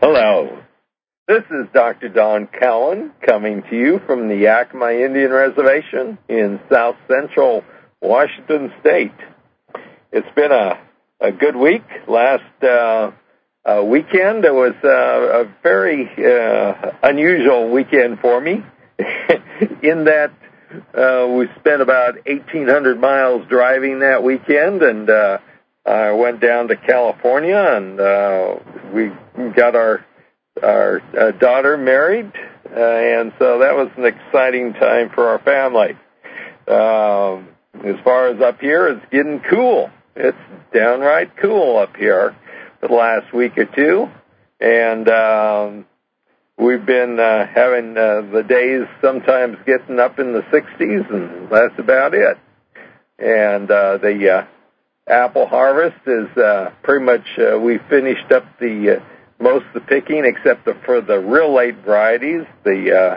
Hello. This is Dr. Don Cowan coming to you from the Yakima Indian Reservation in south central Washington State. It's been a good week. Last weekend it was a very unusual weekend for me in that we spent about 1,800 miles driving that weekend, and I went down to California, and we got our daughter married, and so that was an exciting time for our family. As far as up here, it's getting cool. It's downright cool up here for the last week or two, and we've been having the days sometimes getting up in the 60s, and that's about it. And the apple harvest is pretty much, we finished up most of the picking except for the real late varieties. The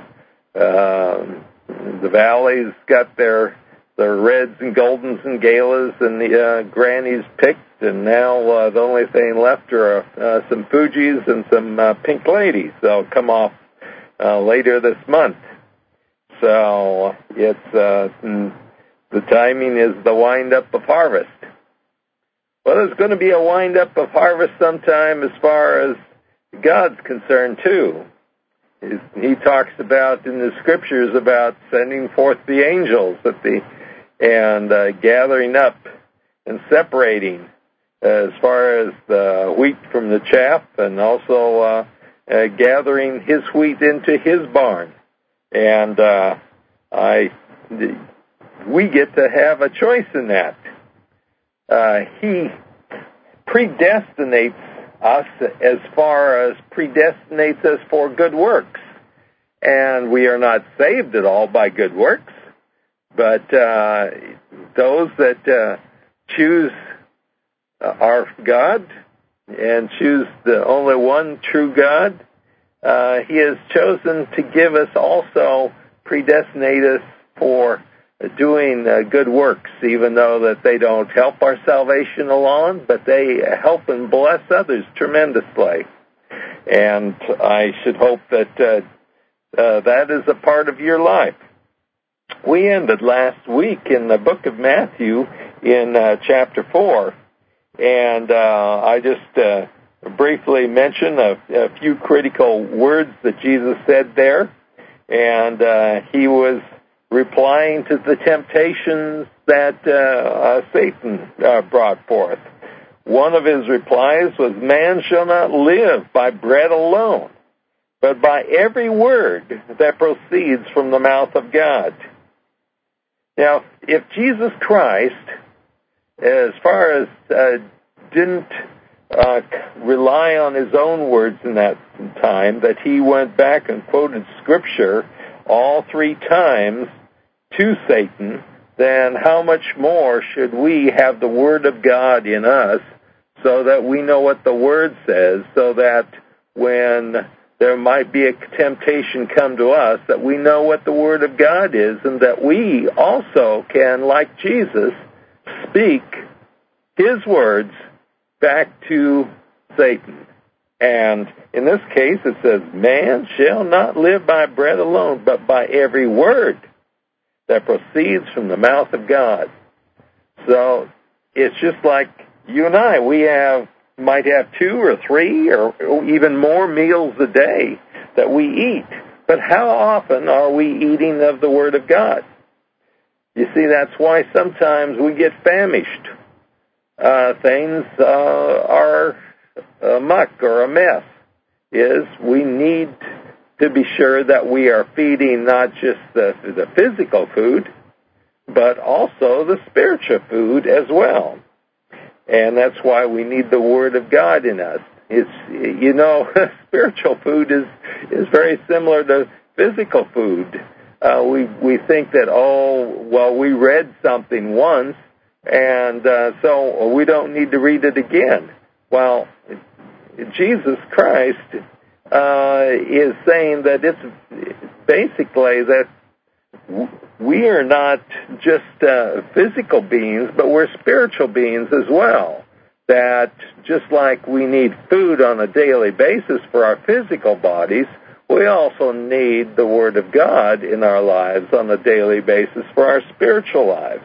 valleys got their reds and goldens and galas and the grannies picked, and now the only thing left are some Fuji's and some pink ladies. They'll come off later this month. So it's the timing is the wind-up of harvest. Well, there's going to be a wind-up of harvest sometime as far as God's concerned, too. He talks about in the Scriptures about sending forth the angels and gathering up and separating as far as the wheat from the chaff, and also gathering his wheat into his barn. And we get to have a choice in that. He predestinates us as far as predestinates us for good works. And we are not saved at all by good works, but those that choose our God and choose the only one true God, he has chosen to give us also, predestinate us for doing good works, even though that they don't help our salvation along, but they help and bless others tremendously. And I should hope that that is a part of your life. We ended last week in the book of Matthew in chapter 4, and I just briefly mention a few critical words that Jesus said there, and he was replying to the temptations that Satan brought forth. One of his replies was, "Man shall not live by bread alone, but by every word that proceeds from the mouth of God." Now, if Jesus Christ, as far as didn't rely on his own words in that time, that he went back and quoted Scripture all 3 times to Satan, then how much more should we have the Word of God in us so that we know what the Word says, so that when there might be a temptation come to us, that we know what the Word of God is, and that we also can, like Jesus, speak his words back to Satan. And in this case, it says, "Man shall not live by bread alone, but by every word that proceeds from the mouth of God." So it's just like you and I. We might have 2 or 3 or even more meals a day that we eat. But how often are we eating of the Word of God? You see, that's why sometimes we get famished. Things are a muck or a mess. We need to be sure that we are feeding not just the physical food, but also the spiritual food as well. And that's why we need the Word of God in us. Spiritual food is very similar to physical food. We think that, we read something once, and so we don't need to read it again. Well, Jesus Christ is saying that it's basically that we are not just physical beings, but we're spiritual beings as well. that just like we need food on a daily basis for our physical bodies, we also need the Word of God in our lives on a daily basis for our spiritual lives.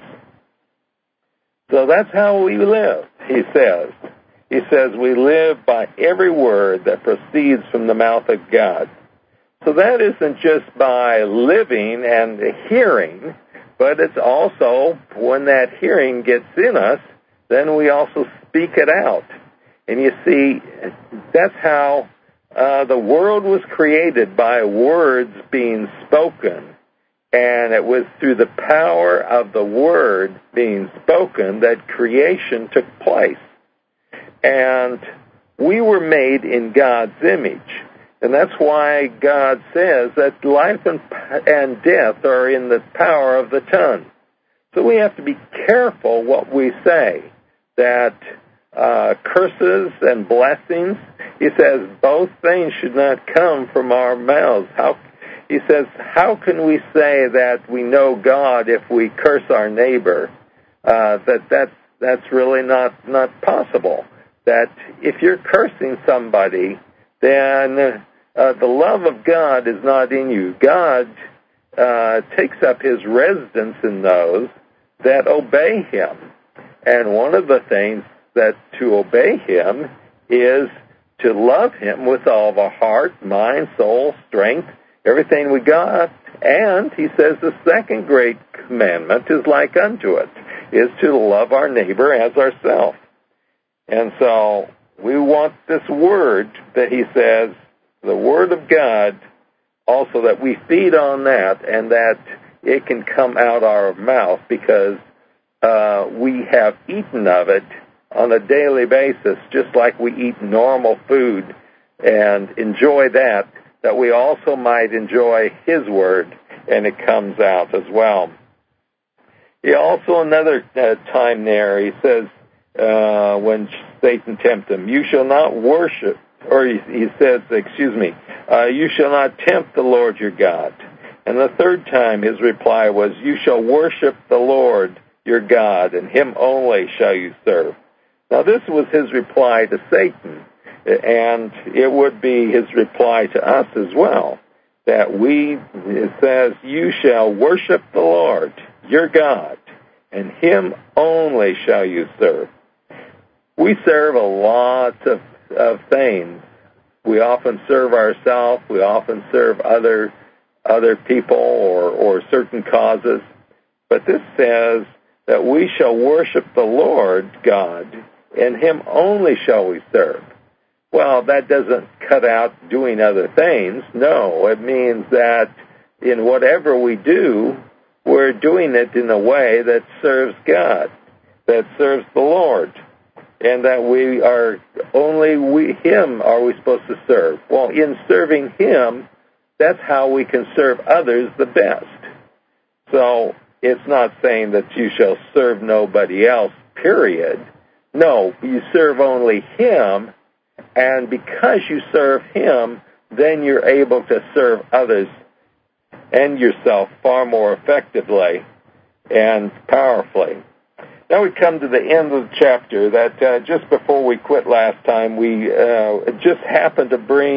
So that's how we live, he says. He says we live by every word that proceeds from the mouth of God. So that isn't just by living and hearing, but it's also when that hearing gets in us, then we also speak it out. And you see, that's how the world was created, by words being spoken. And it was through the power of the word being spoken that creation took place. And we were made in God's image. And that's why God says that life and death are in the power of the tongue. So we have to be careful what we say, that curses and blessings, he says, both things should not come from our mouths. He says, how can we say that we know God if we curse our neighbor? That's really not possible. That if you're cursing somebody, then the love of God is not in you. God takes up his residence in those that obey him. And one of the things that to obey him is to love him with all of our heart, mind, soul, strength, everything we got. And he says the second great commandment is like unto it, is to love our neighbor as ourselves. And so we want this word that he says, the word of God, also that we feed on that and that it can come out our mouth because we have eaten of it on a daily basis, just like we eat normal food and enjoy that we also might enjoy his word, and it comes out as well. He also, another time there, he says, when Satan tempted him, you shall not worship, or he says, you shall not tempt the Lord your God. And the third time his reply was, you shall worship the Lord your God, and him only shall you serve. Now this was his reply to Satan, and it would be his reply to us as well, that it says, you shall worship the Lord your God, and him only shall you serve. We serve a lot of things. We often serve ourselves. We often serve other people or certain causes. But this says that we shall worship the Lord God, and him only shall we serve. Well, that doesn't cut out doing other things. No, it means that in whatever we do, we're doing it in a way that serves God, that serves the Lord, and that we are him are we supposed to serve. Well, in serving him, that's how we can serve others the best. So it's not saying that you shall serve nobody else, period. No, you serve only him, and because you serve him, then you're able to serve others and yourself far more effectively and powerfully. Now we come to the end of the chapter that just before we quit last time, we just happened to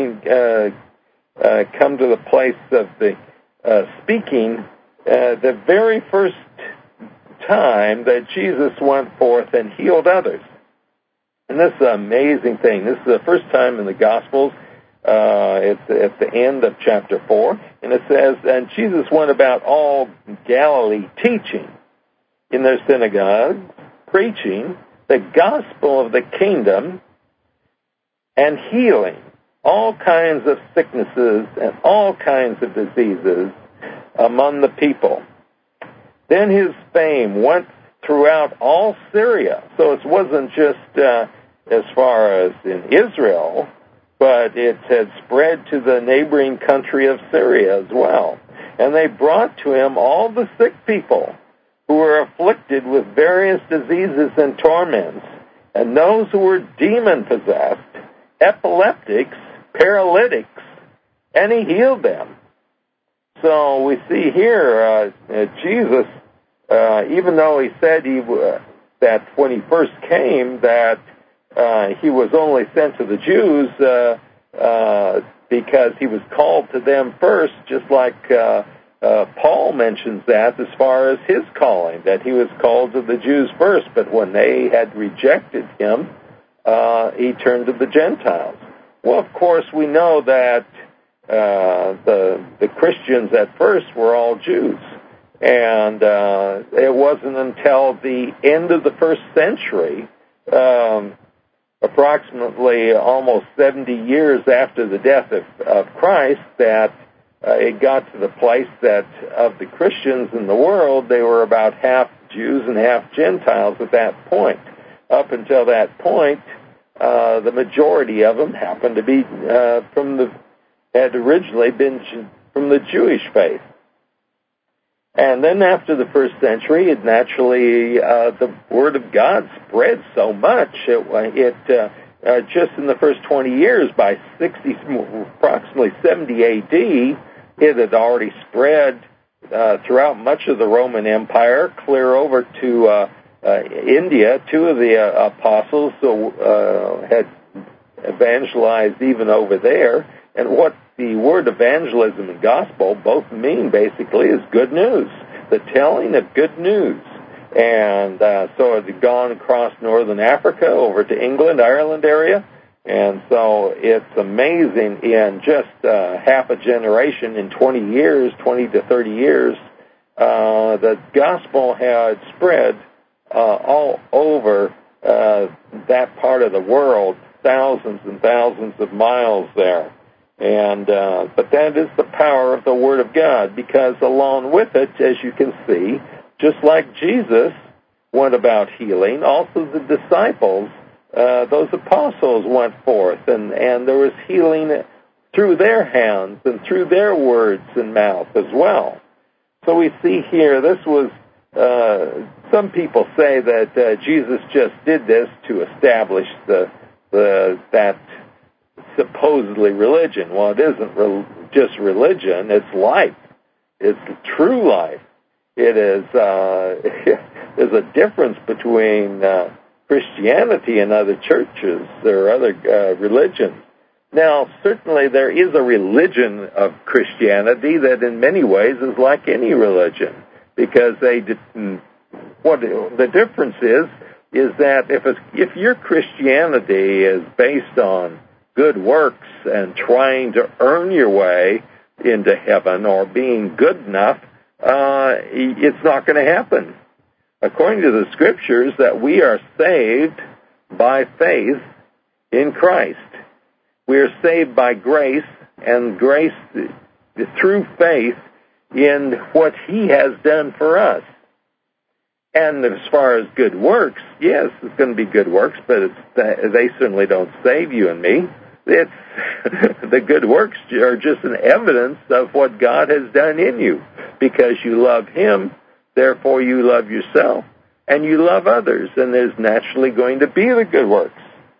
come to the place of the speaking the very first time that Jesus went forth and healed others. And this is an amazing thing. This is the first time in the Gospels. It's at the end of chapter 4. And it says, and Jesus went about all Galilee teaching in their synagogues, preaching the gospel of the kingdom and healing all kinds of sicknesses and all kinds of diseases among the people. Then his fame went throughout all Syria. So it wasn't just as far as in Israel, but it had spread to the neighboring country of Syria as well. And they brought to him all the sick people who were afflicted with various diseases and torments, and those who were demon-possessed, epileptics, paralytics, and he healed them. So we see here Jesus, even though he said that when he first came that he was only sent to the Jews because he was called to them first, just like Paul mentions that as far as his calling, that he was called to the Jews first, but when they had rejected him, he turned to the Gentiles. Well, of course, we know that the Christians at first were all Jews, and it wasn't until the end of the first century, approximately almost 70 years after the death of Christ, that it got to the place that of the Christians in the world, they were about half Jews and half Gentiles at that point. Up until that point, the majority of them happened to be had originally been from the Jewish faith. And then after the first century, it naturally, the Word of God spread so much, just in the first 20 years, by approximately 70 A.D., it had already spread throughout much of the Roman Empire, clear over to India. Two of the apostles had evangelized even over there. And what the word evangelism and gospel both mean, basically, is good news, the telling of good news. And so it had gone across northern Africa over to England, Ireland area. And so it's amazing, in just half a generation, in 20 to 30 years, the gospel had spread all over that part of the world, thousands and thousands of miles there. And but that is the power of the Word of God, because along with it, as you can see, just like Jesus went about healing, also the disciples, those apostles went forth, and there was healing through their hands and through their words and mouth as well. So we see here, this was, some people say that Jesus just did this to establish that supposedly religion. Well, it isn't just religion, it's life. It's true life. It is, there's a difference between Christianity and other churches or other religions. Now, certainly there is a religion of Christianity that in many ways is like any religion, because what the difference is that if your Christianity is based on good works and trying to earn your way into heaven or being good enough, it's not going to happen. According to the Scriptures, that we are saved by faith in Christ. We are saved by grace, and grace through faith in what He has done for us. And as far as good works, yes, it's going to be good works, but they certainly don't save you and me. It's the good works are just an evidence of what God has done in you, because you love Him. Therefore, you love yourself, and you love others, and there's naturally going to be the good works.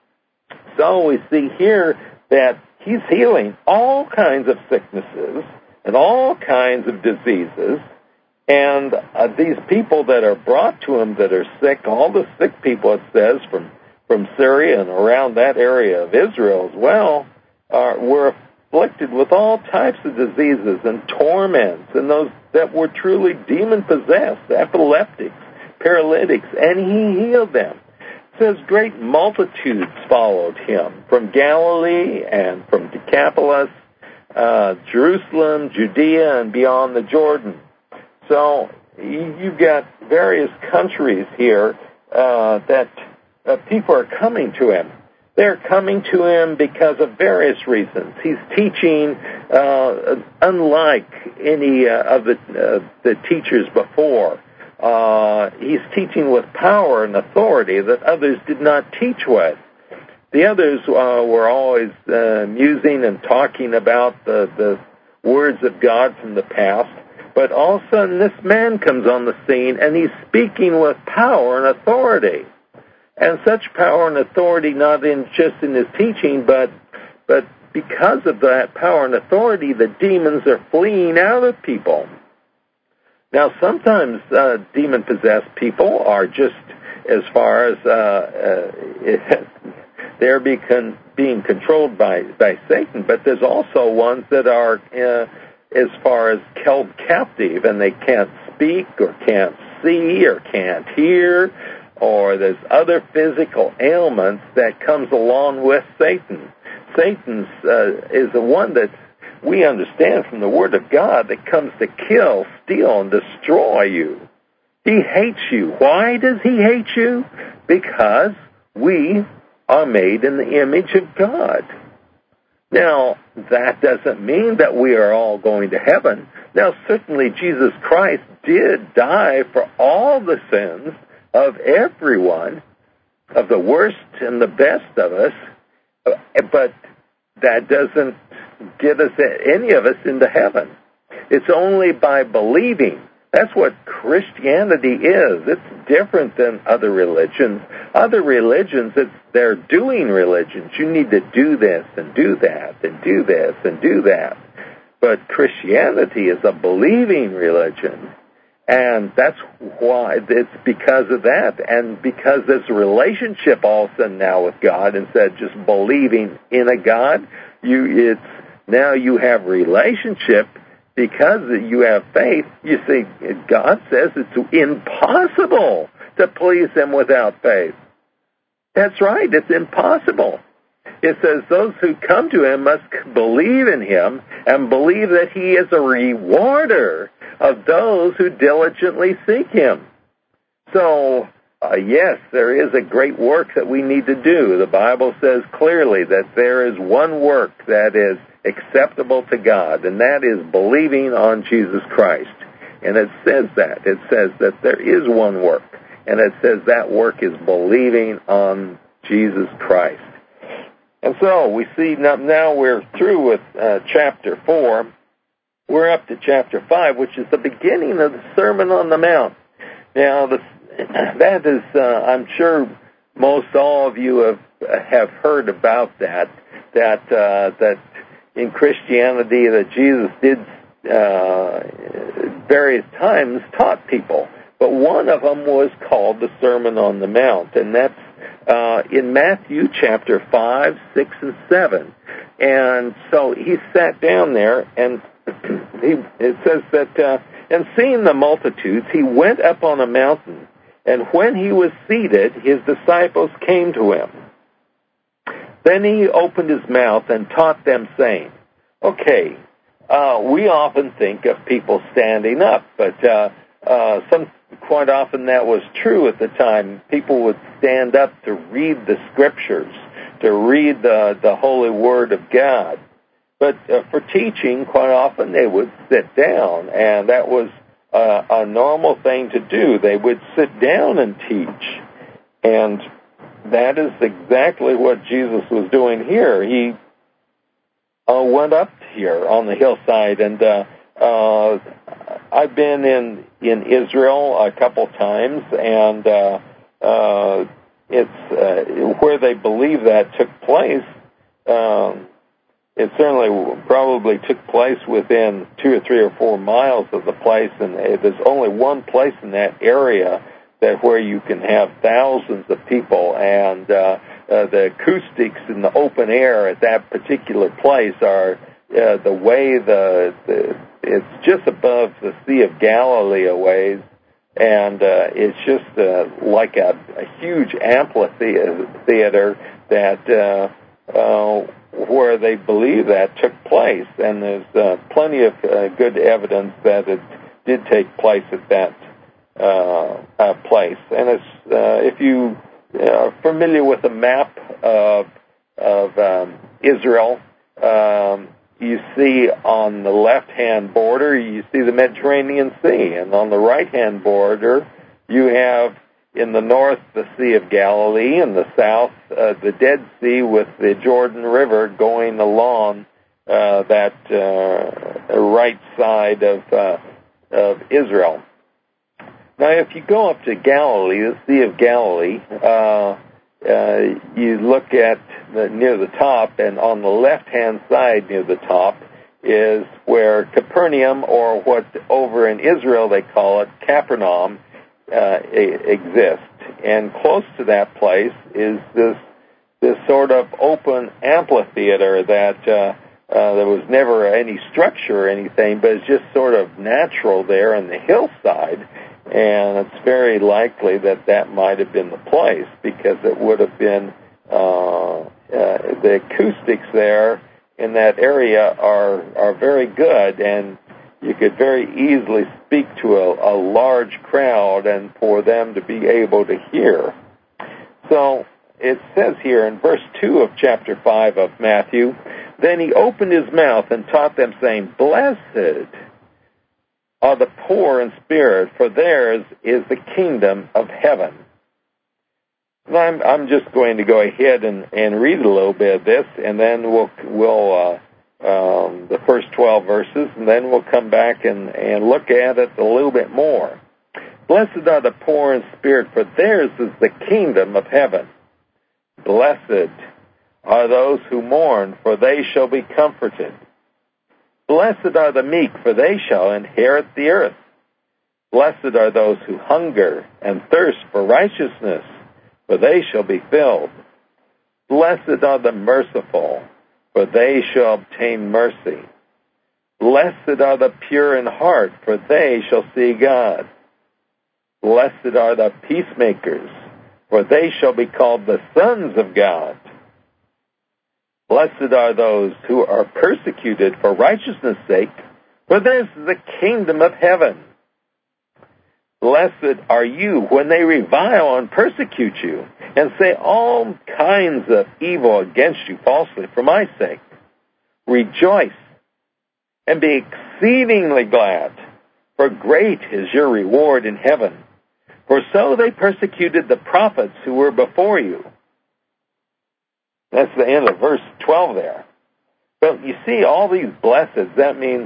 So we see here that He's healing all kinds of sicknesses and all kinds of diseases, and these people that are brought to Him that are sick, all the sick people, it says, from Syria and around that area of Israel as well, were afflicted with all types of diseases and torments, and those that were truly demon-possessed, epileptics, paralytics, and He healed them. It says great multitudes followed Him from Galilee and from Decapolis, Jerusalem, Judea, and beyond the Jordan. So you've got various countries here that people are coming to Him. They're coming to Him because of various reasons. He's teaching unlike any of the teachers before. He's teaching with power and authority that others did not teach with. The others were always musing and talking about the words of God from the past, but all of a sudden this man comes on the scene, and he's speaking with power and authority. And such power and authority, not just in his teaching, but because of that power and authority, the demons are fleeing out of people. Now, sometimes demon-possessed people are just, as far as they're being controlled by Satan, but there's also ones that are, as far as held captive, and they can't speak or can't see or can't hear, or there's other physical ailments that comes along with Satan. Satan's is the one that we understand from the Word of God that comes to kill, steal, and destroy you. He hates you. Why does he hate you? Because we are made in the image of God. Now, that doesn't mean that we are all going to heaven. Now, certainly Jesus Christ did die for all the sins of everyone, of the worst and the best of us, but that doesn't get us, any of us, into heaven. It's only by believing. That's what Christianity is. It's different than other religions. Other religions, they're doing religions. You need to do this and do that and do this and do that. But Christianity is a believing religion. And that's why, it's because of that. And because there's a relationship also now with God, instead of just believing in a God, now you have relationship. Because you have faith, you see, God says it's impossible to please Him without faith. That's right, it's impossible. It says those who come to Him must believe in Him and believe that He is a rewarder of those who diligently seek Him. So, yes, there is a great work that we need to do. The Bible says clearly that there is one work that is acceptable to God, and that is believing on Jesus Christ. And it says that. It says that there is one work, and it says that work is believing on Jesus Christ. And so we see now we're through with chapter 4. We're up to chapter 5, which is the beginning of the Sermon on the Mount. Now, that is, I'm sure most all of you have heard about that in Christianity that Jesus did various times taught people. But one of them was called the Sermon on the Mount, and that's in Matthew chapter 5, 6, and 7. And so he sat down there, and it says that, and seeing the multitudes, he went up on a mountain, and when he was seated, his disciples came to him. Then he opened his mouth and taught them, saying, okay, we often think of people standing up, but quite often that was true at the time. People would stand up to read the Scriptures, to read the Holy Word of God. But for teaching, quite often they would sit down, and that was a normal thing to do. They would sit down and teach, and that is exactly what Jesus was doing here. He went up here on the hillside, and I've been in Israel a couple times, and it's where they believe that took place. It certainly probably took place within 2 or 3 or 4 miles of the place, and there's only one place in that area where you can have thousands of people, and the acoustics in the open air at that particular place are the way it's just above the Sea of Galilee a ways, and it's just like a huge amphitheater that where they believe that took place, and there's plenty of good evidence that it did take place at that place. And it's if you are familiar with the map of Israel, you see on the left-hand border, you see the Mediterranean Sea, and on the right-hand border, you have in the north the Sea of Galilee, and the south the Dead Sea with the Jordan River going along that right side of Israel. Now, if you go up to Galilee, the Sea of Galilee, you look at near the top, and on the left-hand side near the top is where Capernaum, or what over in Israel they call it Capernaum, exists. And close to that place is this this sort of open amphitheater that there was never any structure or anything, but it's just sort of natural there in the hillside, and it's very likely that that might have been the place, because it would have been the acoustics there in that area are very good, and you could very easily speak to a large crowd and for them to be able to hear. So it says here in verse 2 of chapter 5 of Matthew, "Then he opened his mouth and taught them, saying, Blessed are the poor in spirit, for theirs is the kingdom of heaven." And I'm just going to go ahead and read a little bit of this, and then we'll the first 12 verses, and then we'll come back and look at it a little bit more. "Blessed are the poor in spirit, for theirs is the kingdom of heaven. Blessed are those who mourn, for they shall be comforted. Blessed are the meek, for they shall inherit the earth. Blessed are those who hunger and thirst for righteousness, for they shall be filled. Blessed are the merciful, for they shall obtain mercy. Blessed are the pure in heart, for they shall see God. Blessed are the peacemakers, for they shall be called the sons of God. Blessed are those who are persecuted for righteousness' sake, for theirs is the kingdom of heaven. Blessed are you when they revile and persecute you, and say all kinds of evil against you falsely for my sake. Rejoice and be exceedingly glad, for great is your reward in heaven. For so they persecuted the prophets who were before you." That's the end of verse 12 there. But you see, all these blesseds, that means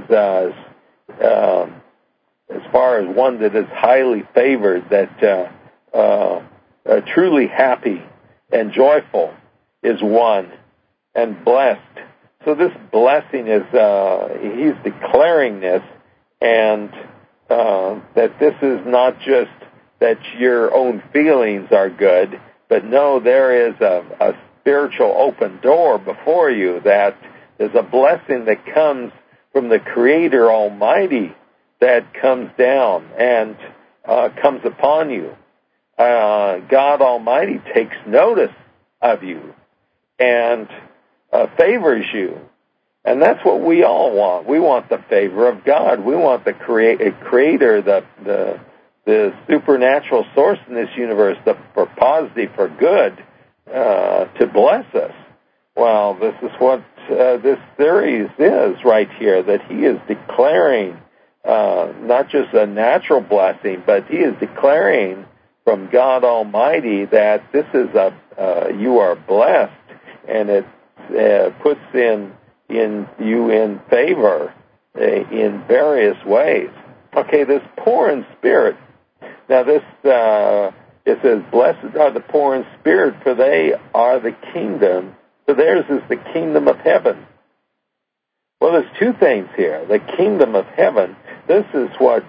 as far as one that is highly favored, that truly happy and joyful is one, and blessed. So this blessing is, he's declaring this, and that this is not just that your own feelings are good, but no, there is a spiritual open door before you, that there's a blessing that comes from the Creator Almighty that comes down and comes upon you. God Almighty takes notice of you and favors you. And that's what we all want. We want the favor of God. We want the Creator, the supernatural source in this universe, for positive, for good, to bless us. Well, this is what this series is right here, that he is declaring not just a natural blessing, but he is declaring from God Almighty that this is you are blessed, and it puts in you in favor in various ways. Okay, this poor in spirit. Now this it says, "Blessed are the poor in spirit, for they are the kingdom. For theirs is the kingdom of heaven." Well, there's two things here. The kingdom of heaven. This is what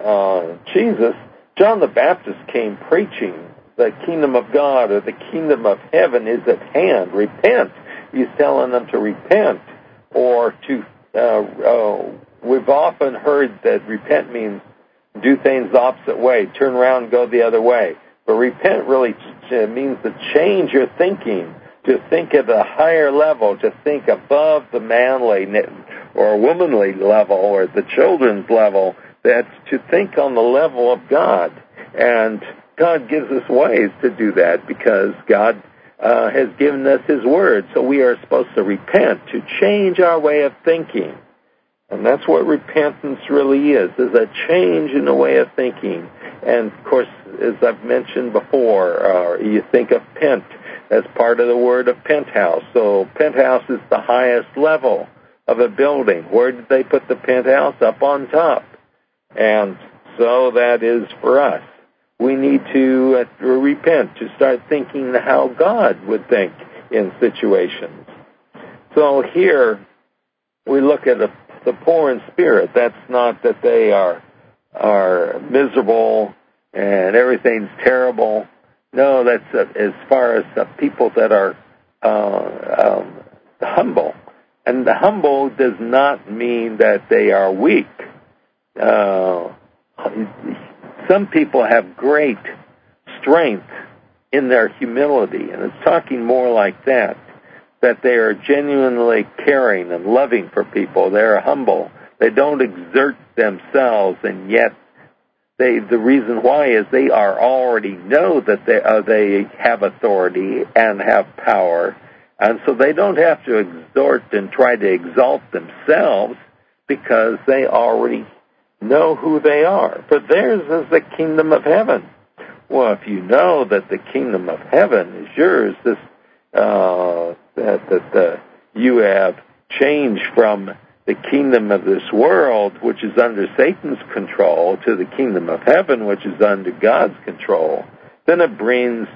John the Baptist came preaching. The kingdom of God, or the kingdom of heaven, is at hand. Repent. He's telling them to repent, or to. We've often heard that repent means do things the opposite way, turn around and go the other way. But repent really means to change your thinking, to think at a higher level, to think above the manly or womanly level or the children's level, that's to think on the level of God. And God gives us ways to do that, because God has given us His Word. So we are supposed to repent, to change our way of thinking. And that's what repentance really is a change in the way of thinking. And, of course, as I've mentioned before, you think of pent. That's part of the word of penthouse. So penthouse is the highest level of a building. Where did they put the penthouse? Up on top. And so that is for us. We need to repent, to start thinking how God would think in situations. So here we look at the poor in spirit. That's not that they are miserable and everything's terrible. No, that's as far as the people that are humble. And the humble does not mean that they are weak. Some people have great strength in their humility, and it's talking more like that they are genuinely caring and loving for people. They're humble. They don't exert themselves, and yet the reason why is they already know that they have authority and have power, and so they don't have to exhort and try to exalt themselves because they already know who they are. For theirs is the kingdom of heaven. Well, if you know that the kingdom of heaven is yours, you have changed from the kingdom of this world, which is under Satan's control, to the kingdom of heaven, which is under God's control, then it brings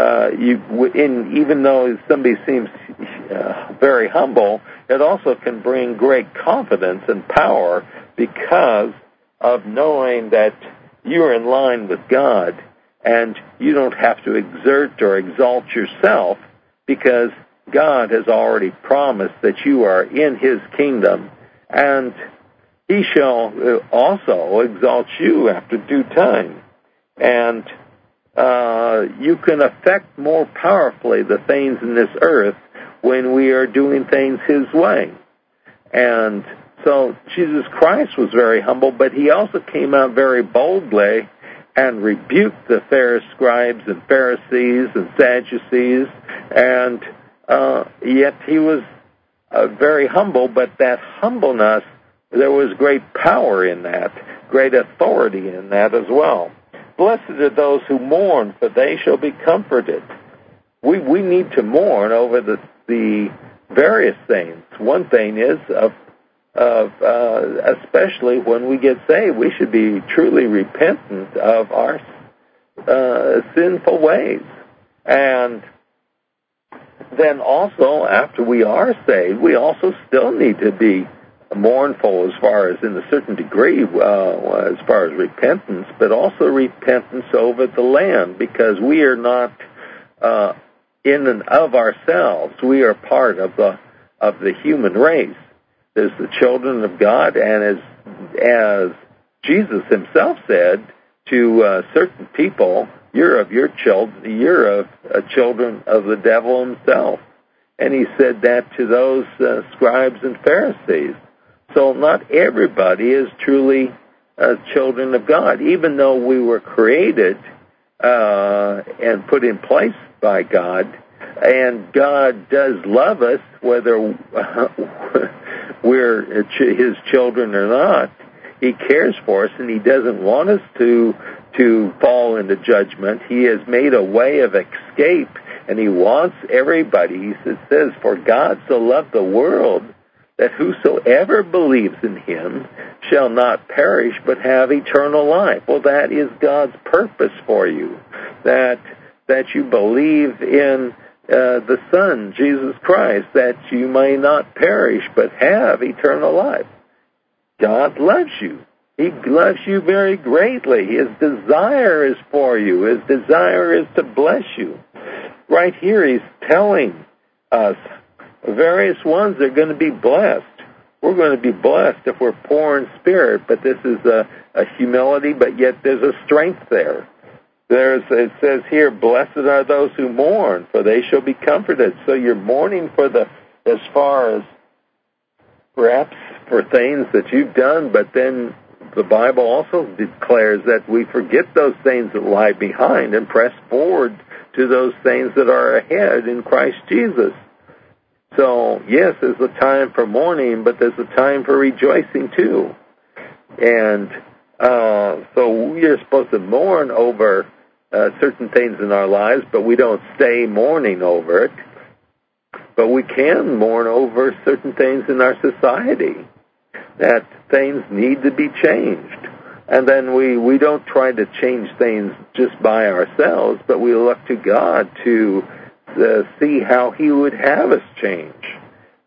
even though somebody seems very humble, it also can bring great confidence and power because of knowing that you're in line with God and you don't have to exert or exalt yourself because God has already promised that you are in His kingdom, and He shall also exalt you after due time. And you can affect more powerfully the things in this earth when we are doing things His way. And so Jesus Christ was very humble, but He also came out very boldly and rebuked the scribes and Pharisees and Sadducees, and yet He was very humble, but that humbleness, there was great power in that, great authority in that as well. Blessed are those who mourn, for they shall be comforted. We need to mourn over the various things. One thing is, especially when we get saved, we should be truly repentant of our sinful ways. And then also, after we are saved, we also still need to be mournful as far as in a certain degree, as far as repentance, but also repentance over the land, because we are not in and of ourselves. We are part of the human race. There's the children of God, and as Jesus Himself said to certain people, you're of children of the devil himself. And He said that to those scribes and Pharisees. So not everybody is truly children of God, even though we were created and put in place by God, and God does love us whether we're His children or not. He cares for us, and He doesn't want us to fall into judgment. He has made a way of escape, and He wants everybody. He says, for God so loved the world that whosoever believes in Him shall not perish but have eternal life. Well, that is God's purpose for you, that you believe in the Son, Jesus Christ, that you may not perish but have eternal life. God loves you. He loves you very greatly. His desire is for you. His desire is to bless you. Right here, He's telling us various ones are going to be blessed. We're going to be blessed if we're poor in spirit, but this is a humility, but yet there's a strength there. It says here, blessed are those who mourn, for they shall be comforted. So you're mourning as far as perhaps for things that you've done, but then the Bible also declares that we forget those things that lie behind and press forward to those things that are ahead in Christ Jesus. So, yes, there's a time for mourning, but there's a time for rejoicing too. And so we are supposed to mourn over certain things in our lives, but we don't stay mourning over it. But we can mourn over certain things in our society, that things need to be changed. And then we don't try to change things just by ourselves, but we look to God to see how He would have us change.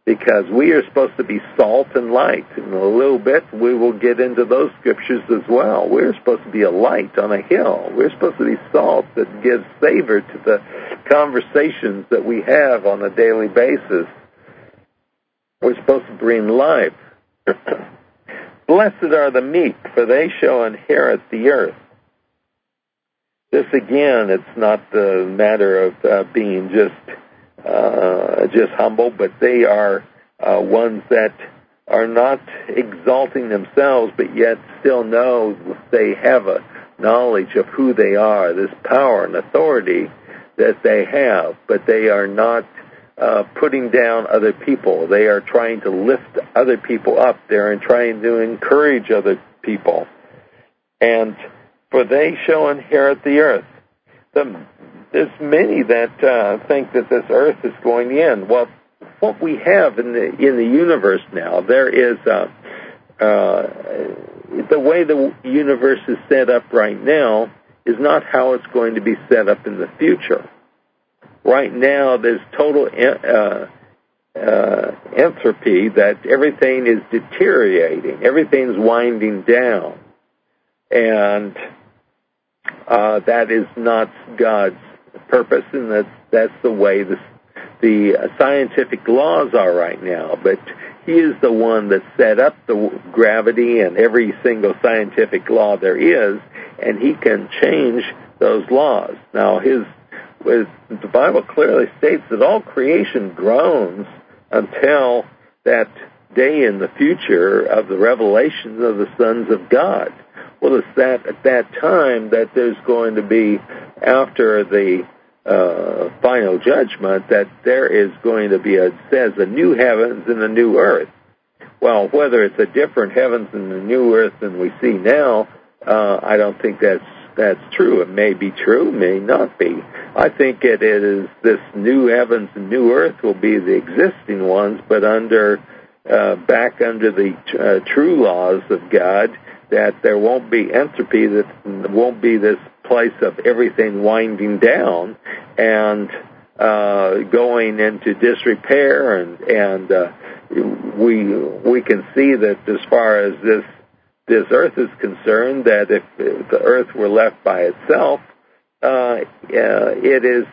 because we are supposed to be salt and light. In a little bit, we will get into those scriptures as well. We're supposed to be a light on a hill. We're supposed to be salt that gives savor to the conversations that we have on a daily basis. We're supposed to bring life. Blessed are the meek, for they shall inherit the earth. This, again, it's not the matter of being just humble, but they are ones that are not exalting themselves, but yet still know they have a knowledge of who they are, this power and authority that they have, but they are not putting down other people. They are trying to lift other people up. They're trying to encourage other people. And for they shall inherit the earth. There's many that think that this earth is going to end. Well, what we have in the universe now, there is the way the universe is set up right now is not how it's going to be set up in the future. Right now, there's total entropy, that everything is deteriorating, everything's winding down, and that is not God's purpose, and that's the way the scientific laws are right now. But He is the one that set up the gravity and every single scientific law there is, and He can change those laws. Now, the Bible clearly states that all creation groans until that day in the future of the revelation of the sons of God. Well, it's that at that time that there's going to be, after the final judgment, that there is going to be, says, a new heavens and a new earth. Well, whether it's a different heavens and a new earth than we see now, I don't think that's true. It may be true, may not be. I think it is this new heavens and new earth will be the existing ones, but back under the true laws of God, that there won't be entropy, that won't be this place of everything winding down and going into disrepair, and we can see that as far as this earth is concerned, that if the earth were left by itself, it is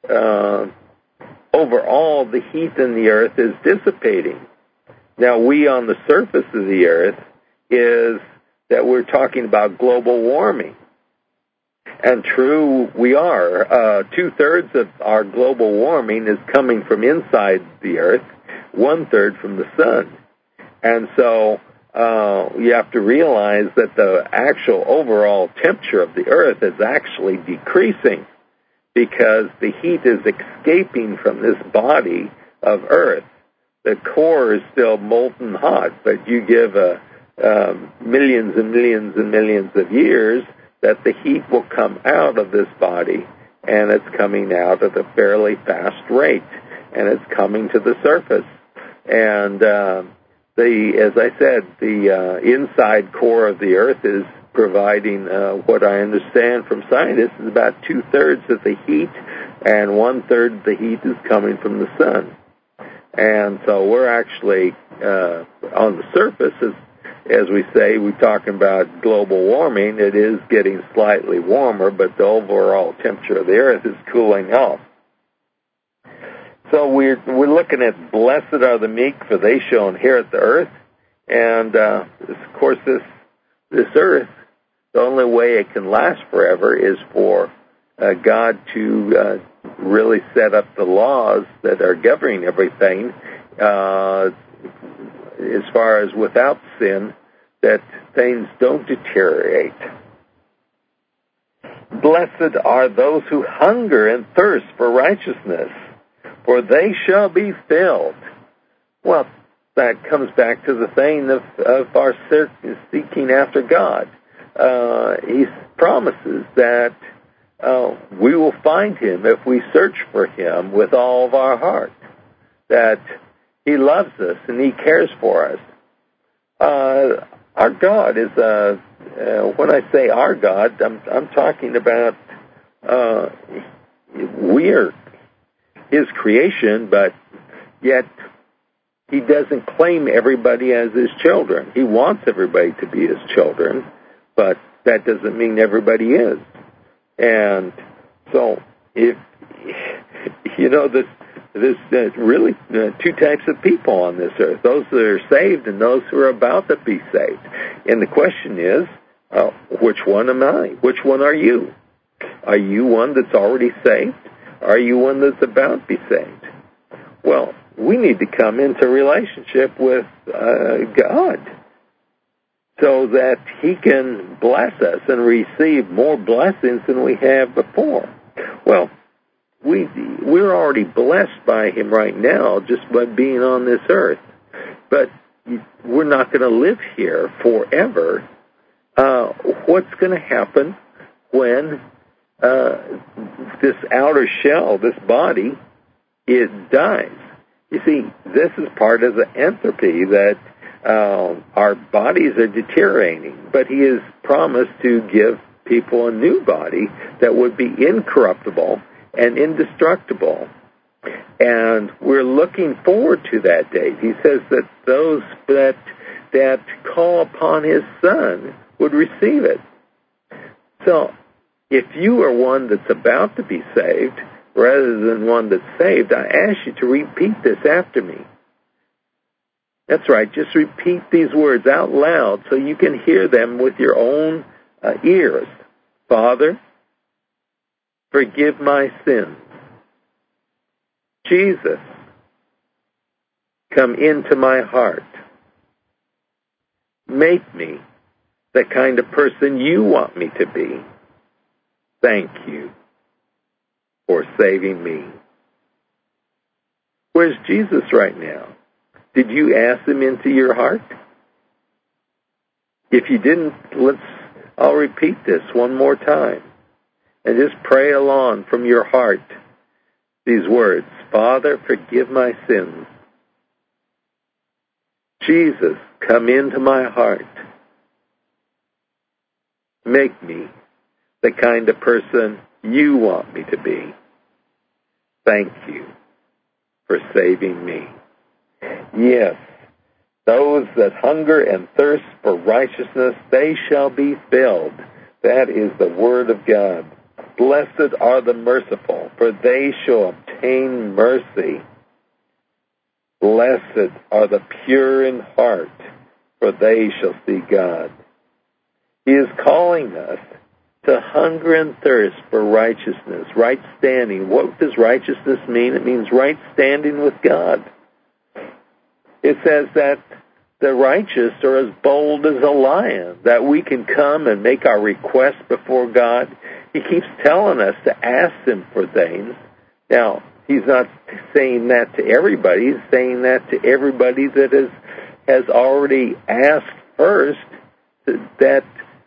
overall the heat in the earth is dissipating. Now, we on the surface of the earth is that we're talking about global warming. And true, we are. 2/3 of our global warming is coming from inside the earth, 1/3 from the sun. And so you have to realize that the actual overall temperature of the earth is actually decreasing because the heat is escaping from this body of earth. The core is still molten hot, but you give millions and millions and millions of years that the heat will come out of this body, and it's coming out at a fairly fast rate, and it's coming to the surface. And as I said, the inside core of the earth is providing what I understand from scientists is about 2/3 of the heat, and 1/3 of the heat is coming from the sun. And so we're actually on the surface, as we say, we're talking about global warming. It is getting slightly warmer, but the overall temperature of the earth is cooling off. So we're looking at blessed are the meek, for they shall inherit the earth. And of course, this earth, the only way it can last forever is for God to really set up the laws that are governing everything, as far as without sin, that things don't deteriorate. Blessed are those who hunger and thirst for righteousness, for they shall be filled. Well, that comes back to the thing of our seeking after God. He promises that we will find Him if we search for Him with all of our heart, that He loves us and He cares for us. Our God is when I say our God, I'm talking about we're His creation, but yet He doesn't claim everybody as his children. He wants everybody to be his children, but that doesn't mean everybody is. And so, if there's really two types of people on this earth: those that are saved and those who are about to be saved. And the question is, which one am I? Which one are you? Are you one that's already saved? Are you one that's about to be saved? Well, we need to come into relationship with God so that He can bless us and receive more blessings than we have before. Well, we're already blessed by Him right now just by being on this earth. But we're not going to live here forever. What's going to happen when this outer shell, this body, it dies? You see, this is part of the entropy that our bodies are deteriorating, but He has promised to give people a new body that would be incorruptible and indestructible. And we're looking forward to that day. He says that those that call upon His Son would receive it. So, if you are one that's about to be saved, rather than one that's saved, I ask you to repeat this after me. That's right, just repeat these words out loud so you can hear them with your own ears. Father, forgive my sins. Jesus, come into my heart. Make me the kind of person you want me to be. Thank you for saving me. Where's Jesus right now? Did you ask Him into your heart? If you didn't, I'll repeat this one more time. And just pray along from your heart these words. Father, forgive my sins. Jesus, come into my heart. Make me the kind of person you want me to be. Thank you for saving me. Yes, those that hunger and thirst for righteousness, they shall be filled. That is the word of God. Blessed are the merciful, for they shall obtain mercy. Blessed are the pure in heart, for they shall see God. He is calling us to hunger and thirst for righteousness, right standing. What does righteousness mean? It means right standing with God. It says that the righteous are as bold as a lion, that we can come and make our requests before God. He keeps telling us to ask Him for things. Now, He's not saying that to everybody. He's saying that to everybody that has already asked first that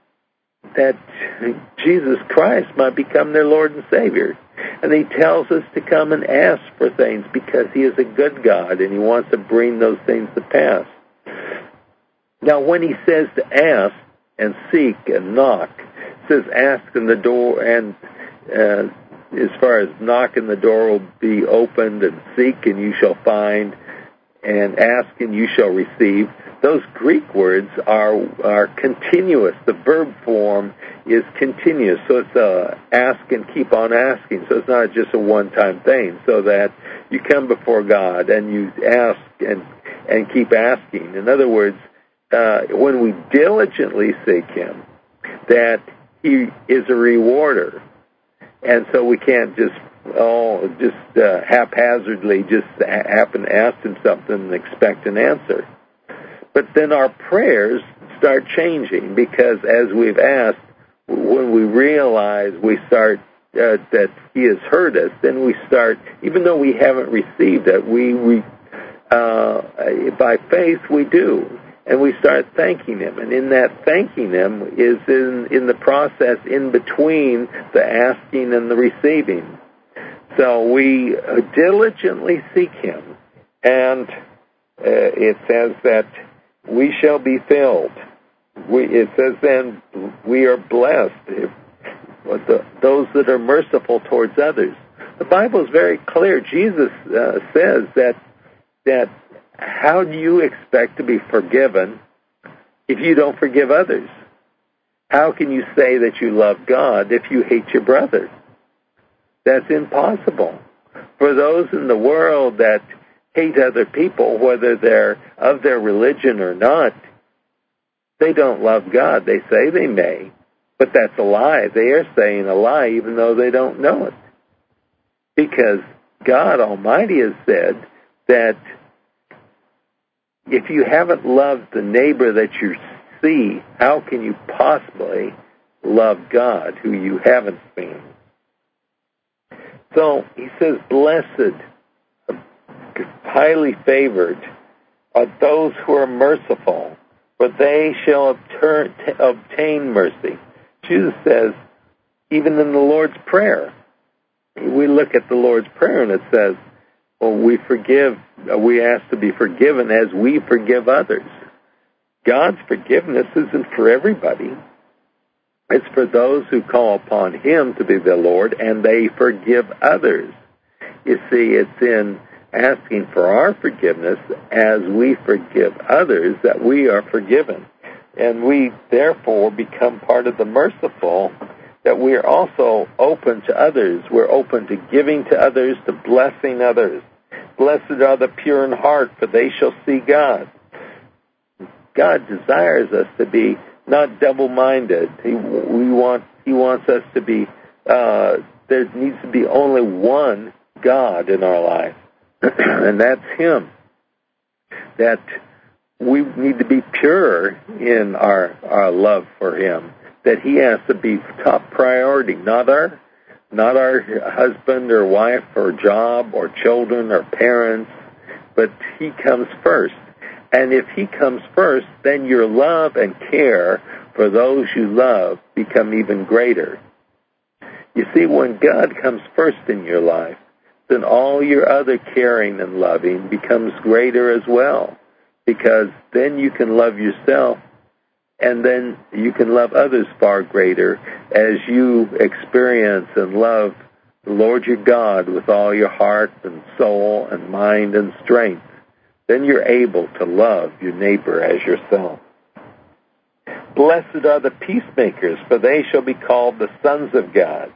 Jesus Christ might become their Lord and Savior. And He tells us to come and ask for things because He is a good God and He wants to bring those things to pass. Now, when He says to ask and seek and knock, it says ask and the door, and as far as knock and the door will be opened, and seek and you shall find, and ask and you shall receive. Those Greek words are continuous. The verb form is continuous. So it's ask and keep on asking. So it's not just a one-time thing. So that you come before God and you ask and keep asking. In other words, when we diligently seek Him, that He is a rewarder. And so we can't just haphazardly just happen to ask Him something and expect an answer. But then our prayers start changing because as we've asked, when we realize we start that He has heard us, then we start, even though we haven't received it, by faith we do. And we start thanking Him. And in that thanking Him is in the process in between the asking and the receiving. So we diligently seek Him. And it says that we shall be filled. It says then we are blessed, those that are merciful towards others. The Bible is very clear. Jesus says that how do you expect to be forgiven if you don't forgive others? How can you say that you love God if you hate your brother? That's impossible. For those in the world that hate other people, whether they're of their religion or not, they don't love God. They say they may, but that's a lie. They are saying a lie even though they don't know it. Because God Almighty has said that if you haven't loved the neighbor that you see, how can you possibly love God who you haven't seen? So he says, blessed, highly favored are those who are merciful, for they shall obtain mercy. Jesus says, even in the Lord's Prayer, we look at the Lord's Prayer and it says, well, we ask to be forgiven as we forgive others. God's forgiveness isn't for everybody. It's for those who call upon Him to be the Lord and they forgive others. You see, it's in asking for our forgiveness as we forgive others that we are forgiven. And we, therefore, become part of the merciful, that we are also open to others. We're open to giving to others, to blessing others. Blessed are the pure in heart, for they shall see God. God desires us to be not double-minded. He wants us to be, there needs to be only one God in our life, and that's Him. That we need to be pure in our love for Him. That He has to be top priority, not our husband or wife or job or children or parents, but He comes first. And if He comes first, then your love and care for those you love become even greater. You see, when God comes first in your life, then all your other caring and loving becomes greater as well, because then you can love yourself, and then you can love others far greater as you experience and love the Lord your God with all your heart and soul and mind and strength. Then you're able to love your neighbor as yourself. Blessed are the peacemakers, for they shall be called the sons of God.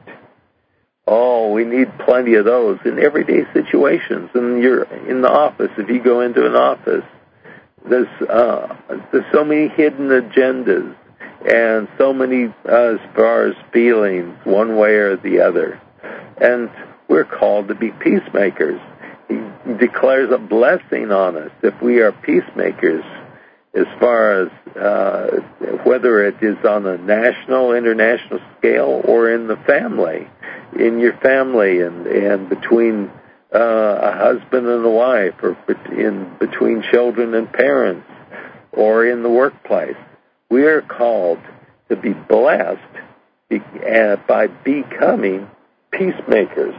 Oh, we need plenty of those in everyday situations. And you're in the office. If you go into an office, there's so many hidden agendas and so many as far as feelings, one way or the other. And we're called to be peacemakers. He declares a blessing on us if we are peacemakers, as far as whether it is on a national, international scale, or in the family, in your family, and between a husband and a wife, or between children and parents, or in the workplace. We are called to be blessed by becoming peacemakers.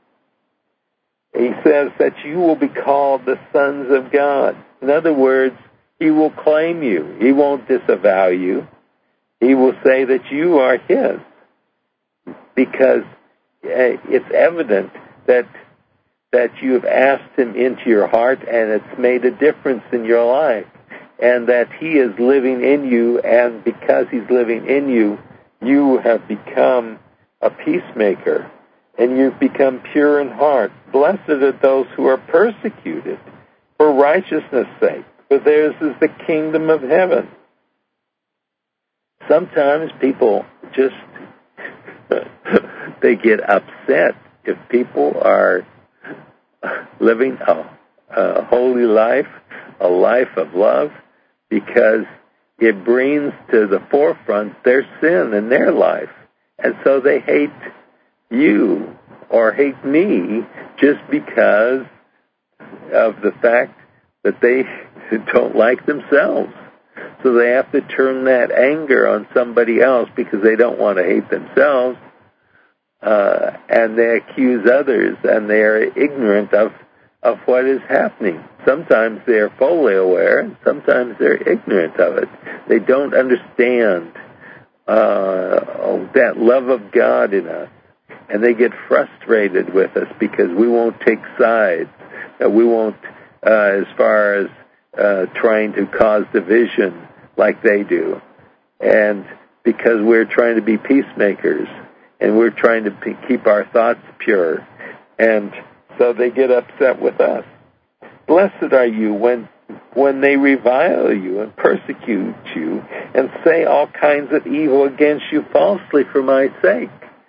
He says that you will be called the sons of God. In other words, He will claim you. He won't disavow you. He will say that you are His, because it's evident that you have asked Him into your heart, and it's made a difference in your life, and that He is living in you, and because He's living in you, you have become a peacemaker, and you've become pure in heart. Blessed are those who are persecuted for righteousness' sake, for theirs is the kingdom of heaven. Sometimes people just, they get upset if people are living a holy life, a life of love, because it brings to the forefront their sin in their life. And so they hate you or hate me just because of the fact that they don't like themselves. So they have to turn that anger on somebody else because they don't want to hate themselves, and they accuse others, and they are ignorant of what is happening. Sometimes they are fully aware, and sometimes they're ignorant of it. They don't understand that love of God in us, and they get frustrated with us because we won't take sides, that we won't as far as trying to cause division like they do. And because we're trying to be peacemakers, and we're trying to keep our thoughts pure, and so they get upset with us. Blessed are you when they revile you and persecute you and say all kinds of evil against you falsely for my sake.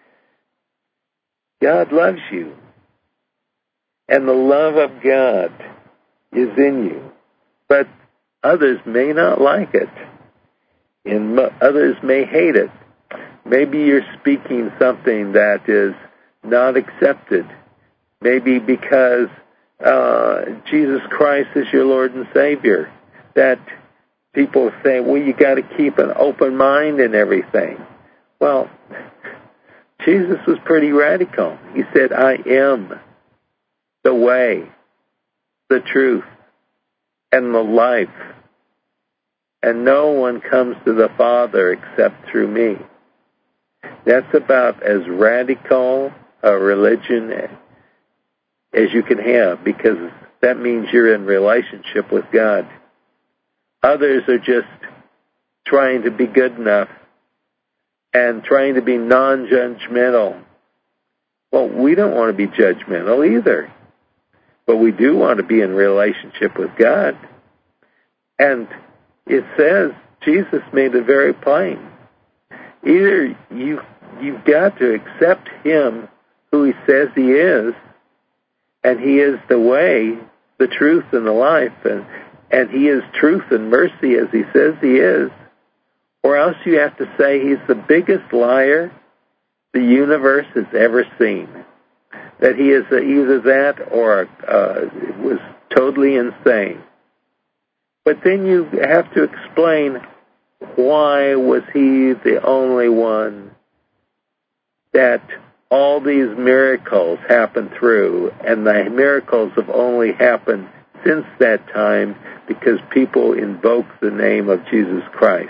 God loves you, and the love of God is in you. But others may not like it, and others may hate it. Maybe you're speaking something that is not accepted. Maybe because Jesus Christ is your Lord and Savior, that people say, well, you got to keep an open mind and everything. Well, Jesus was pretty radical. He said, I am the way, the truth, and the life, and no one comes to the Father except through me. That's about as radical a religion as you can have, because that means you're in relationship with God. Others are just trying to be good enough and trying to be non-judgmental. Well, we don't want to be judgmental either, but we do want to be in relationship with God. And it says, Jesus made it very plain. Either you've got to accept Him who He says He is, and He is the way, the truth, and the life, and He is truth and mercy as He says He is, or else you have to say He's the biggest liar the universe has ever seen, that He is either that or was totally insane. But then you have to explain, why was He the only one that all these miracles happened through, and the miracles have only happened since that time because people invoke the name of Jesus Christ.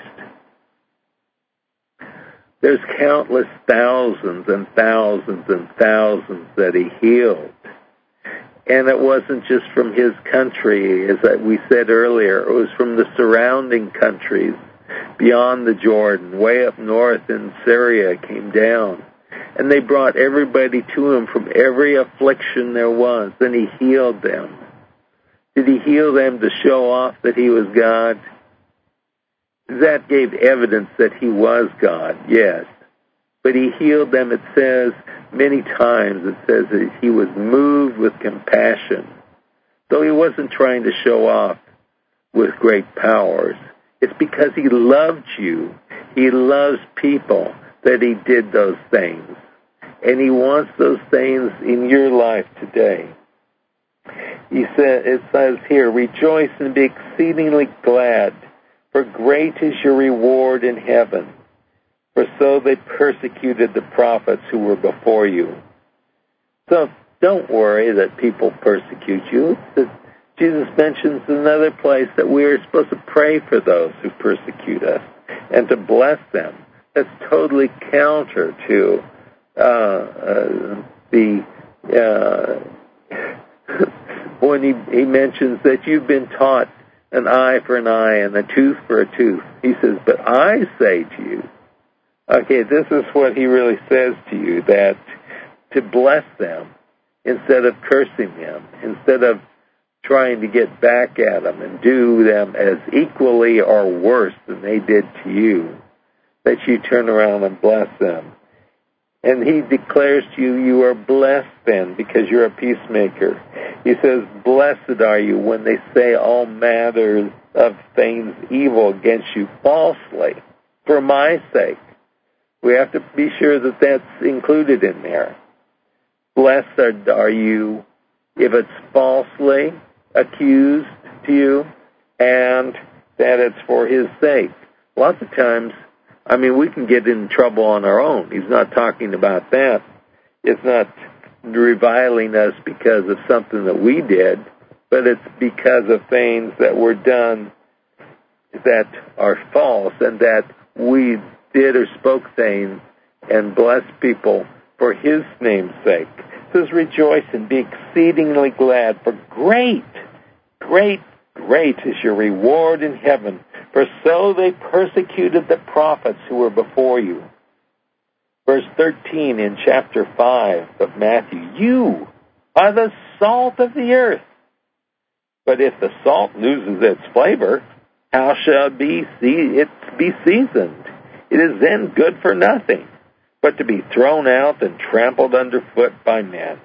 There's countless thousands and thousands and thousands that He healed. And it wasn't just from His country, as we said earlier. It was from the surrounding countries, beyond the Jordan, way up north in Syria, came down. And they brought everybody to Him from every affliction there was. Then He healed them. Did He heal them to show off that He was God? That gave evidence that He was God, yes. But He healed them, it says, many times. It says that He was moved with compassion. So He wasn't trying to show off with great powers. It's because He loved you. He loves people that He did those things. And He wants those things in your life today. It says here, rejoice and be exceedingly glad, for great is your reward in heaven. For so they persecuted the prophets who were before you. So don't worry that people persecute you. Jesus mentions in another place that we are supposed to pray for those who persecute us and to bless them. That's totally counter to when he mentions that you've been taught an eye for an eye and a tooth for a tooth. He says, but I say to you, okay, this is what He really says to you, that to bless them instead of cursing them, instead of trying to get back at them and do them as equally or worse than they did to you, that you turn around and bless them. And He declares to you, you are blessed then because you're a peacemaker. He says, blessed are you when they say all manner of things evil against you falsely for my sake. We have to be sure that that's included in there. Blessed are you if it's falsely accused to you and that it's for His sake. Lots of times, we can get in trouble on our own. He's not talking about that. It's not reviling us because of something that we did, but it's because of things that were done that are false and that we did or spoke things and blessed people for His name's sake. It says, rejoice and be exceedingly glad, for great great, great is your reward in heaven, for so they persecuted the prophets who were before you. Verse 13 in chapter 5 of Matthew, you are the salt of the earth. But if the salt loses its flavor, how shall it be seasoned? It is then good for nothing, but to be thrown out and trampled underfoot by men.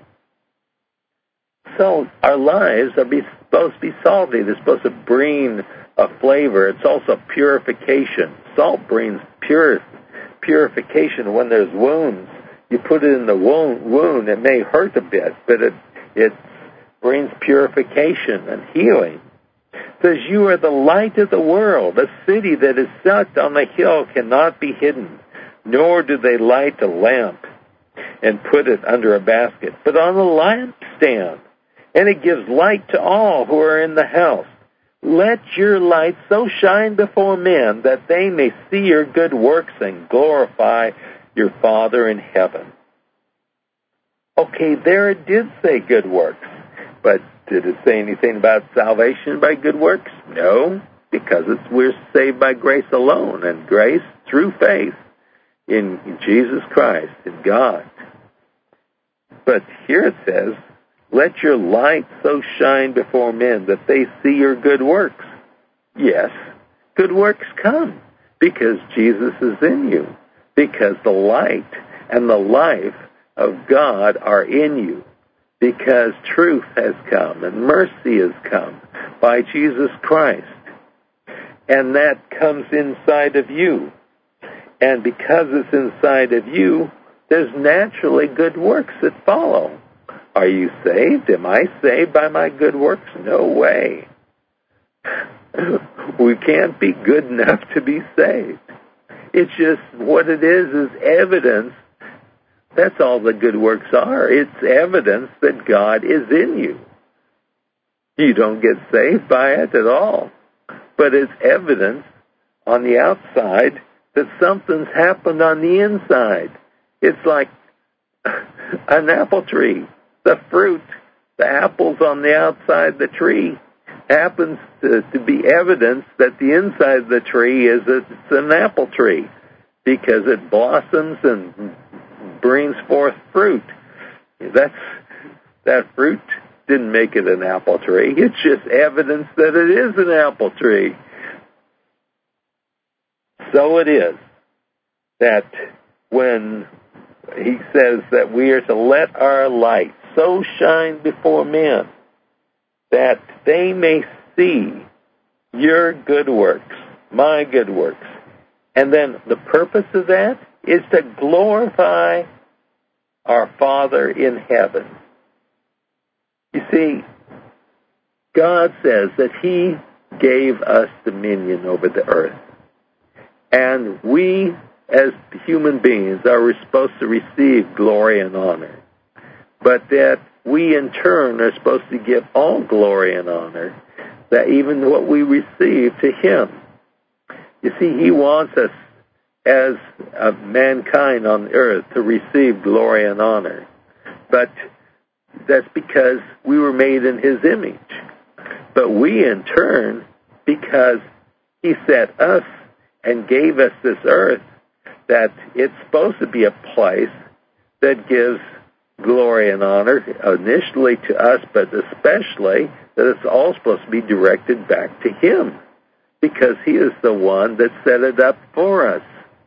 So our lives are supposed to be salty. They're supposed to bring a flavor. It's also purification. Salt brings purification. When there's wounds, you put it in the wound. It may hurt a bit, but it brings purification and healing. It says, you are the light of the world. A city that is set on a hill cannot be hidden, nor do they light a lamp and put it under a basket, but on a lampstand, and it gives light to all who are in the house. Let your light so shine before men that they may see your good works and glorify your Father in heaven. Okay, there it did say good works, but did it say anything about salvation by good works? No, because we're saved by grace alone, and grace through faith in Jesus Christ, in God. But here it says, let your light so shine before men that they see your good works. Yes, good works come because Jesus is in you, because the light and the life of God are in you, because truth has come and mercy has come by Jesus Christ. And that comes inside of you. And because it's inside of you, there's naturally good works that follow. Are you saved? Am I saved by my good works? No way. We can't be good enough to be saved. It's just what it is evidence. That's all the good works are. It's evidence that God is in you. You don't get saved by it at all. But it's evidence on the outside that something's happened on the inside. It's like an apple tree. The fruit, the apples on the outside of the tree, happens to be evidence that the inside of the tree is it's an apple tree because it blossoms and brings forth fruit. That fruit didn't make it an apple tree. It's just evidence that it is an apple tree. So it is that when he says that we are to let our light so shine before men that they may see your good works, my good works. And then the purpose of that is to glorify our Father in heaven. You see, God says that He gave us dominion over the earth. And we, as human beings, are supposed to receive glory and honor. But that we, in turn, are supposed to give all glory and honor, that even what we receive, to Him. You see, He wants us, as mankind on earth, to receive glory and honor. But that's because we were made in His image. But we, in turn, because He set us and gave us this earth, that it's supposed to be a place that gives glory and honor, initially to us, but especially that it's all supposed to be directed back to Him, because He is the one that set it up for us.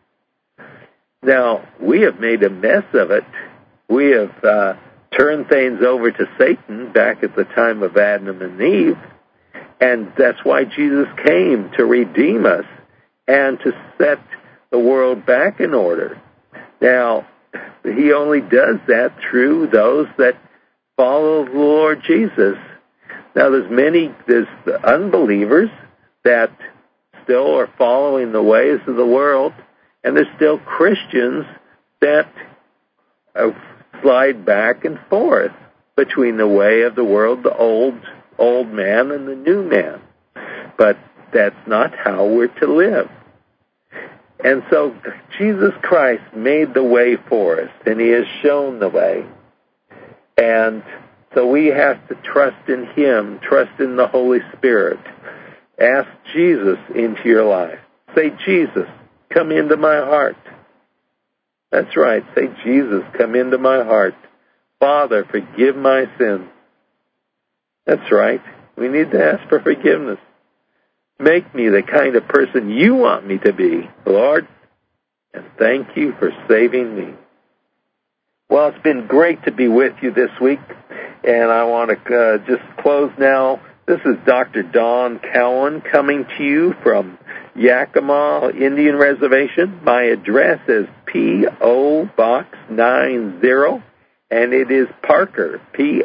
Now, we have made a mess of it. We have turned things over to Satan back at the time of Adam and Eve, and that's why Jesus came, to redeem us and to set the world back in order. Now, He only does that through those that follow the Lord Jesus. Now, there's the unbelievers that still are following the ways of the world, and there's still Christians that slide back and forth between the way of the world, the old man, and the new man. But that's not how we're to live. And so Jesus Christ made the way for us, and He has shown the way. And So we have to trust in Him, trust in the Holy Spirit. Ask Jesus into your life. Say, Jesus, come into my heart. That's right. Say, Jesus, come into my heart. Father, forgive my sins. That's right. We need to ask for forgiveness. Make me the kind of person you want me to be, Lord, and thank you for saving me. Well, it's been great to be with you this week, and I want to just close now. This is Dr. Don Cowan coming to you from Yakima Indian Reservation. My address is P.O. Box 90, and it is Parker,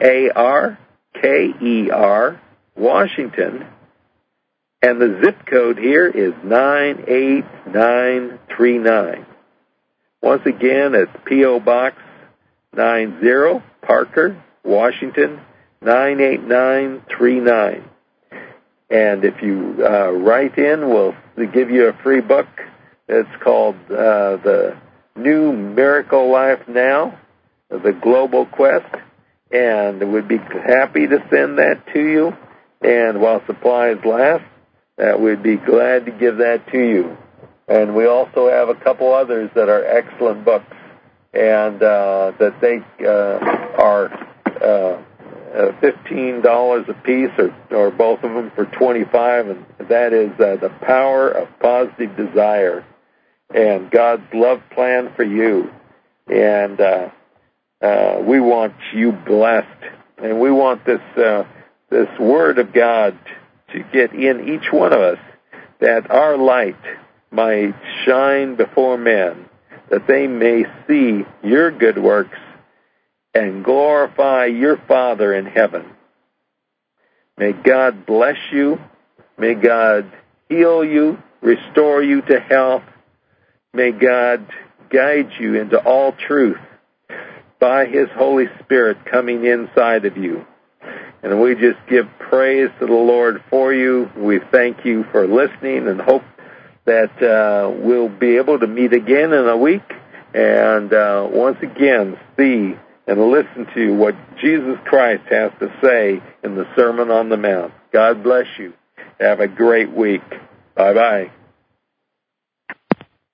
P-A-R-K-E-R, Washington, and the zip code here is 98939. Once again, it's P.O. Box 90, Parker, Washington, 98939. And if you write in, we'll give you a free book. It's called The New Miracle Life Now, The Global Quest. And we'd be happy to send that to you. And while supplies last, we'd be glad to give that to you. And we also have a couple others that are excellent books, and that they are $15 a piece, or both of them for $25, and that is The Power of Positive Desire and God's Love Plan for You. And we want you blessed, and we want this Word of God to get in each one of us, that our light might shine before men, that they may see your good works and glorify your Father in heaven. May God bless you. May God heal you, restore you to health. May God guide you into all truth by His Holy Spirit coming inside of you. And we just give praise to the Lord for you. We thank you for listening and hope that we'll be able to meet again in a week and once again see and listen to what Jesus Christ has to say in the Sermon on the Mount. God bless you. Have a great week. Bye-bye.